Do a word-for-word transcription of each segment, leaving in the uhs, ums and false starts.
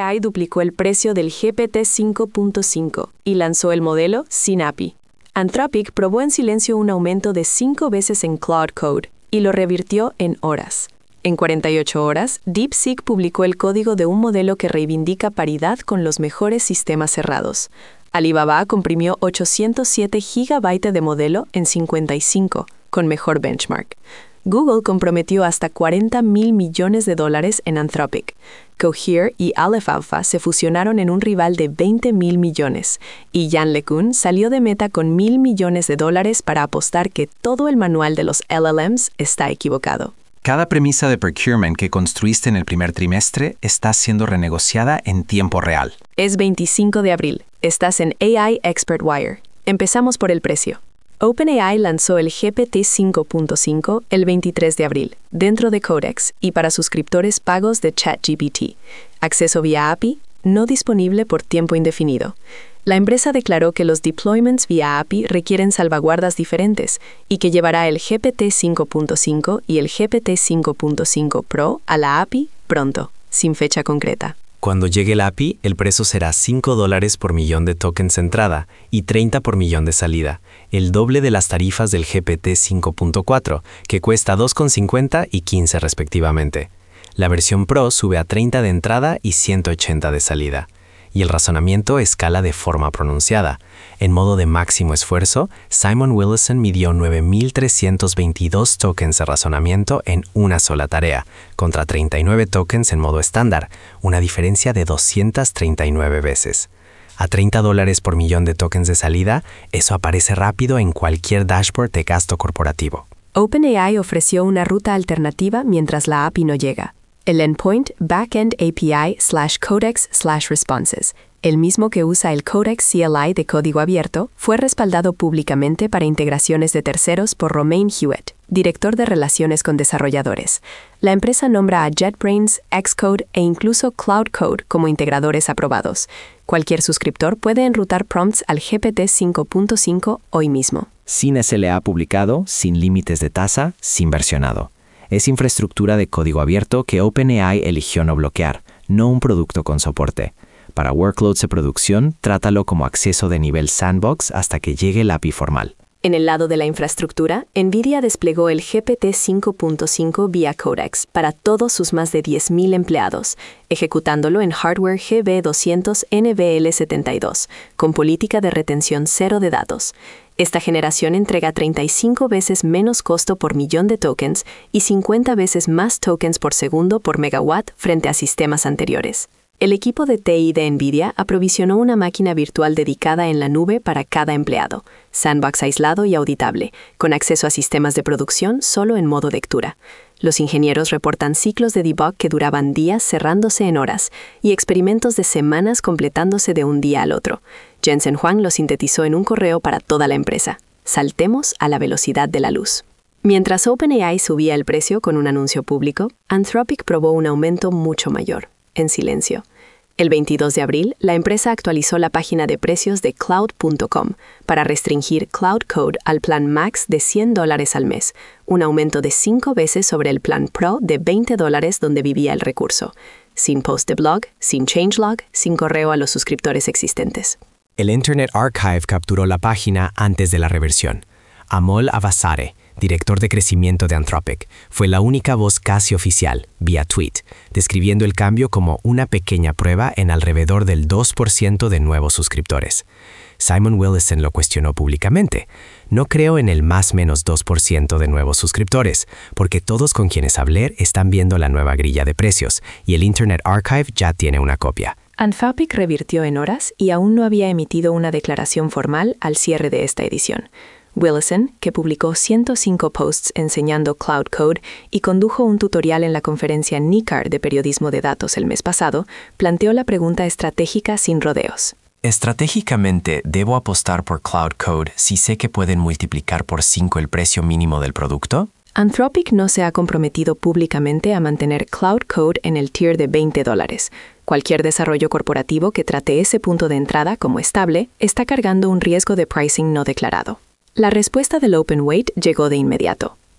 OpenAI duplicó el precio del G P T cinco punto cinco y lanzó el modelo sin A P I. Anthropic probó en silencio un aumento de cinco veces en Claude Code y lo revirtió en horas. En cuarenta y ocho horas, DeepSeek publicó el código de un modelo que reivindica paridad con los mejores sistemas cerrados. Alibaba comprimió ochocientos siete gigabytes de modelo en cincuenta y cinco, con mejor benchmark. Google comprometió hasta cuarenta mil millones de dólares en Anthropic. Cohere y Aleph Alpha se fusionaron en un rival de veinte mil millones, y Yann LeCun salió de Meta con mil millones de dólares para apostar que todo el manual de los L L Ms está equivocado. Cada premisa de procurement que construiste en el primer trimestre está siendo renegociada en tiempo real. Es veinticinco de abril. Estás en A I Expert Wire. Empezamos por el precio. OpenAI lanzó el G P T cinco punto cinco el veintitrés de abril, dentro de Codex y para suscriptores pagos de ChatGPT. Acceso vía A P I, no disponible por tiempo indefinido. La empresa declaró que los deployments vía A P I requieren salvaguardas diferentes y que llevará el G P T cinco punto cinco y el G P T cinco punto cinco Pro a la A P I pronto, sin fecha concreta. Cuando llegue el A P I, el precio será cinco dólares por millón de tokens de entrada y treinta por millón de salida, el doble de las tarifas del G P T cinco punto cuatro, que cuesta dos con cincuenta y quince respectivamente. La versión Pro sube a treinta de entrada y ciento ochenta de salida. Y el razonamiento escala de forma pronunciada. En modo de máximo esfuerzo, Simon Willison midió nueve mil trescientos veintidós tokens de razonamiento en una sola tarea, contra treinta y nueve tokens en modo estándar, una diferencia de doscientas treinta y nueve veces. A treinta dólares por millón de tokens de salida, eso aparece rápido en cualquier dashboard de gasto corporativo. OpenAI ofreció una ruta alternativa mientras la A P I no llega. El endpoint Backend A P I slash Codex slash Responses, el mismo que usa el Codex C L I de código abierto, fue respaldado públicamente para integraciones de terceros por Romain Hewitt, director de relaciones con desarrolladores. La empresa nombra a JetBrains, Xcode e incluso Cloud Code como integradores aprobados. Cualquier suscriptor puede enrutar prompts al G P T cinco punto cinco hoy mismo. Sin S L A publicado, sin límites de tasa, sin versionado. Es infraestructura de código abierto que OpenAI eligió no bloquear, no un producto con soporte. Para workloads de producción, trátalo como acceso de nivel sandbox hasta que llegue el A P I formal. En el lado de la infraestructura, NVIDIA desplegó el G P T cinco punto cinco vía Codex para todos sus más de diez mil empleados, ejecutándolo en hardware G B doscientos N V L setenta y dos, con política de retención cero de datos. Esta generación entrega treinta y cinco veces menos costo por millón de tokens y cincuenta veces más tokens por segundo por megawatt frente a sistemas anteriores. El equipo de T I de NVIDIA aprovisionó una máquina virtual dedicada en la nube para cada empleado, sandbox aislado y auditable, con acceso a sistemas de producción solo en modo lectura. Los ingenieros reportan ciclos de debug que duraban días cerrándose en horas y experimentos de semanas completándose de un día al otro. Jensen Huang lo sintetizó en un correo para toda la empresa. Saltemos a la velocidad de la luz. Mientras OpenAI subía el precio con un anuncio público, Anthropic probó un aumento mucho mayor, en silencio. El veintidós de abril, la empresa actualizó la página de precios de cloud punto com para restringir Cloud Code al plan Max de cien dólares al mes, un aumento de cinco veces sobre el plan Pro de veinte dólares donde vivía el recurso, sin post de blog, sin changelog, sin correo a los suscriptores existentes. El Internet Archive capturó la página antes de la reversión. Amol Avasare, director de crecimiento de Anthropic, fue la única voz casi oficial, vía tweet, describiendo el cambio como una pequeña prueba en alrededor del dos por ciento de nuevos suscriptores. Simon Willison lo cuestionó públicamente. No creo en el más menos dos por ciento de nuevos suscriptores, porque todos con quienes hablé están viendo la nueva grilla de precios y el Internet Archive ya tiene una copia. Anthropic revirtió en horas y aún no había emitido una declaración formal al cierre de esta edición. Willison, que publicó ciento cinco posts enseñando Cloud Code y condujo un tutorial en la conferencia N I C A R de periodismo de datos el mes pasado, planteó la pregunta estratégica sin rodeos. Estratégicamente, ¿debo apostar por Cloud Code si sé que pueden multiplicar por cinco el precio mínimo del producto? Anthropic no se ha comprometido públicamente a mantener Cloud Code en el tier de veinte dólares. Cualquier desarrollo corporativo que trate ese punto de entrada como estable está cargando un riesgo de pricing no declarado. La respuesta del Openweight llegó de inmediato.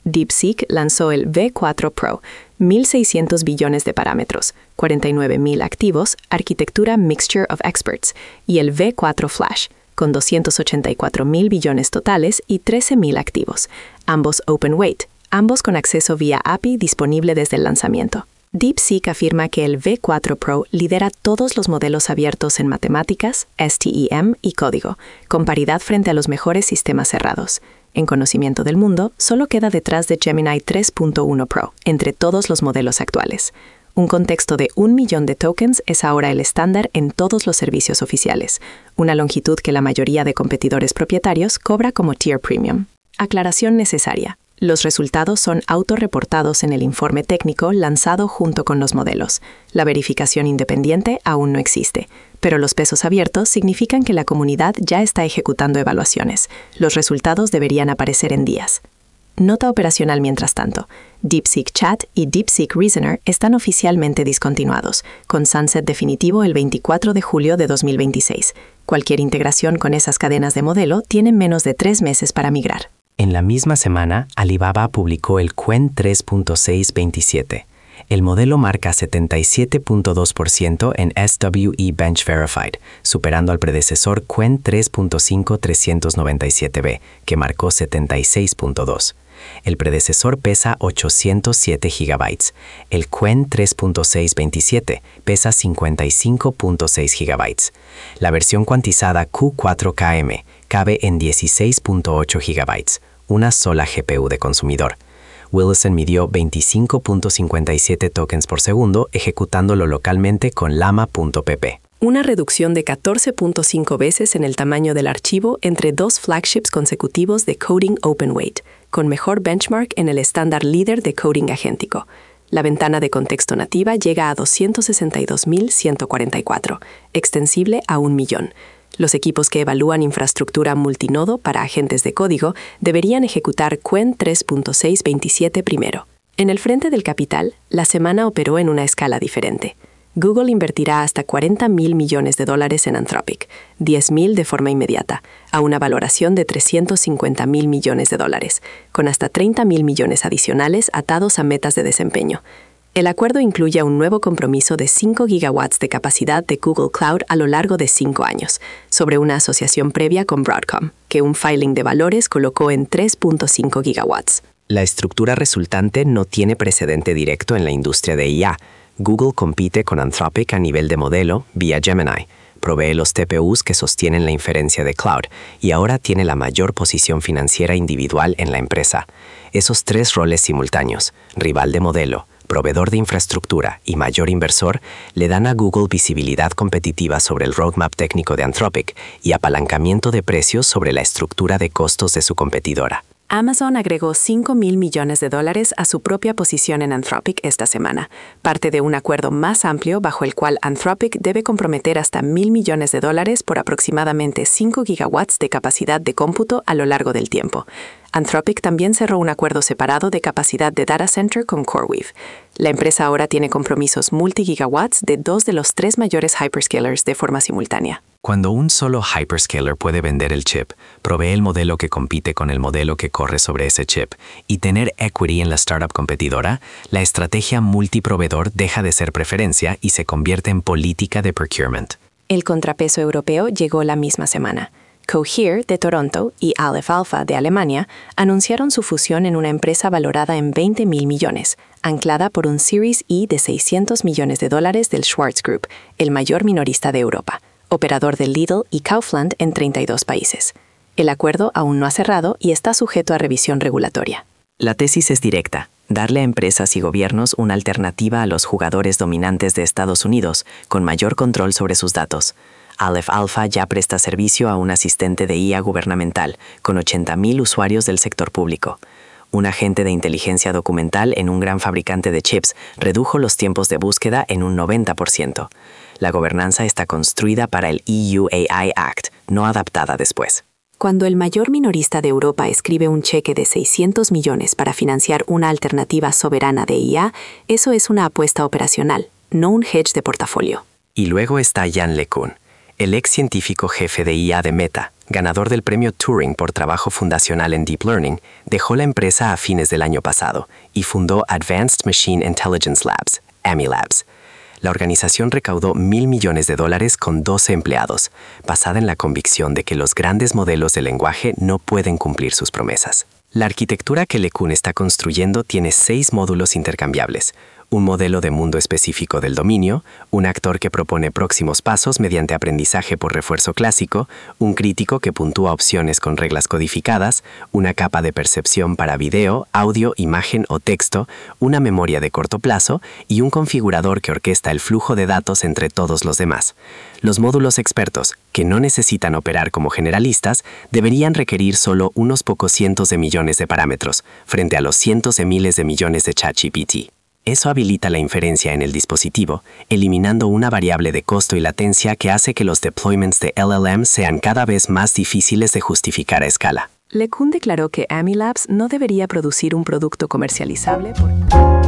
DeepSeek lanzó el V cuatro Pro, mil seiscientos billones de parámetros, cuarenta y nueve mil activos, arquitectura Mixture of Experts, y el V cuatro Flash, con doscientos ochenta y cuatro mil billones totales y trece mil activos, ambos open weight, ambos con acceso vía A P I disponible desde el lanzamiento. DeepSeek afirma que el V cuatro Pro lidera todos los modelos abiertos en matemáticas, S T E M y código, con paridad frente a los mejores sistemas cerrados. En conocimiento del mundo, solo queda detrás de Gemini tres punto uno Pro, entre todos los modelos actuales. Un contexto de un millón de tokens es ahora el estándar en todos los servicios oficiales, una longitud que la mayoría de competidores propietarios cobra como Tier Premium. Aclaración necesaria. Los resultados son autorreportados en el informe técnico lanzado junto con los modelos. La verificación independiente aún no existe, pero los pesos abiertos significan que la comunidad ya está ejecutando evaluaciones. Los resultados deberían aparecer en días. Nota operacional mientras tanto. DeepSeek Chat y DeepSeek Reasoner están oficialmente discontinuados, con sunset definitivo el veinticuatro de julio de dos mil veintiséis. Cualquier integración con esas cadenas de modelo tiene menos de tres meses para migrar. En la misma semana, Alibaba publicó el Qwen tres punto seis veintisiete. El modelo marca setenta y siete punto dos por ciento en S W E Bench Verified, superando al predecesor Qwen tres punto cinco trescientos noventa y siete B, que marcó setenta y seis punto dos. El predecesor pesa ochocientos siete gigabytes. El Qwen tres punto seis veintisiete pesa cincuenta y cinco punto seis gigabytes. La versión cuantizada Q cuatro K M cabe en dieciséis punto ocho gigabytes, una sola G P U de consumidor. Willison midió veinticinco punto cincuenta y siete tokens por segundo, ejecutándolo localmente con llama punto p p. Una reducción de catorce punto cinco veces en el tamaño del archivo entre dos flagships consecutivos de coding open-weight, con mejor benchmark en el estándar líder de coding agéntico. La ventana de contexto nativa llega a doscientos sesenta y dos mil ciento cuarenta y cuatro, extensible a un millón. Los equipos que evalúan infraestructura multinodo para agentes de código deberían ejecutar Qwen tres punto seis veintisiete primero. En el frente del capital, la semana operó en una escala diferente. Google invertirá hasta cuarenta mil millones de dólares en Anthropic, diez mil de forma inmediata, a una valoración de trescientos cincuenta mil millones de dólares, con hasta treinta mil millones adicionales atados a metas de desempeño. El acuerdo incluye un nuevo compromiso de cinco gigawatts de capacidad de Google Cloud a lo largo de cinco años, sobre una asociación previa con Broadcom, que un filing de valores colocó en tres punto cinco gigawatts. La estructura resultante no tiene precedente directo en la industria de I A. Google compite con Anthropic a nivel de modelo vía Gemini, provee los T P Us que sostienen la inferencia de cloud y ahora tiene la mayor posición financiera individual en la empresa. Esos tres roles simultáneos, rival de modelo, proveedor de infraestructura y mayor inversor, le dan a Google visibilidad competitiva sobre el roadmap técnico de Anthropic y apalancamiento de precios sobre la estructura de costos de su competidora. Amazon agregó cinco mil millones de dólares a su propia posición en Anthropic esta semana, parte de un acuerdo más amplio bajo el cual Anthropic debe comprometer hasta mil millones de dólares por aproximadamente cinco gigawatts de capacidad de cómputo a lo largo del tiempo. Anthropic también cerró un acuerdo separado de capacidad de data center con CoreWeave. La empresa ahora tiene compromisos multi-gigawatts de dos de los tres mayores hyperscalers de forma simultánea. Cuando un solo hyperscaler puede vender el chip, provee el modelo que compite con el modelo que corre sobre ese chip y tener equity en la startup competidora, la estrategia multiproveedor deja de ser preferencia y se convierte en política de procurement. El contrapeso europeo llegó la misma semana. Cohere, de Toronto, y Aleph Alpha, de Alemania, anunciaron su fusión en una empresa valorada en veinte mil millones, anclada por un Series E de seiscientos millones de dólares del Schwarz Group, el mayor minorista de Europa, operador de Lidl y Kaufland en treinta y dos países. El acuerdo aún no ha cerrado y está sujeto a revisión regulatoria. La tesis es directa: darle a empresas y gobiernos una alternativa a los jugadores dominantes de Estados Unidos, con mayor control sobre sus datos. Aleph Alpha ya presta servicio a un asistente de I A gubernamental, con ochenta mil usuarios del sector público. Un agente de inteligencia documental en un gran fabricante de chips redujo los tiempos de búsqueda en un noventa por ciento. La gobernanza está construida para el E U A I Act, no adaptada después. Cuando el mayor minorista de Europa escribe un cheque de seiscientos millones para financiar una alternativa soberana de I A, eso es una apuesta operacional, no un hedge de portafolio. Y luego está Yann LeCun, el ex científico jefe de I A de Meta, ganador del premio Turing por trabajo fundacional en Deep Learning, dejó la empresa a fines del año pasado y fundó Advanced Machine Intelligence Labs, A M I Labs. La organización recaudó mil millones de dólares con doce empleados, basada en la convicción de que los grandes modelos de lenguaje no pueden cumplir sus promesas. La arquitectura que LeCun está construyendo tiene seis módulos intercambiables: un modelo de mundo específico del dominio, un actor que propone próximos pasos mediante aprendizaje por refuerzo clásico, un crítico que puntúa opciones con reglas codificadas, una capa de percepción para video, audio, imagen o texto, una memoria de corto plazo y un configurador que orquesta el flujo de datos entre todos los demás. Los módulos expertos, que no necesitan operar como generalistas, deberían requerir solo unos pocos cientos de millones de parámetros, frente a los cientos de miles de millones de ChatGPT. Eso habilita la inferencia en el dispositivo, eliminando una variable de costo y latencia que hace que los deployments de L L M sean cada vez más difíciles de justificar a escala. LeCun declaró que A M I Labs no debería producir un producto comercializable por...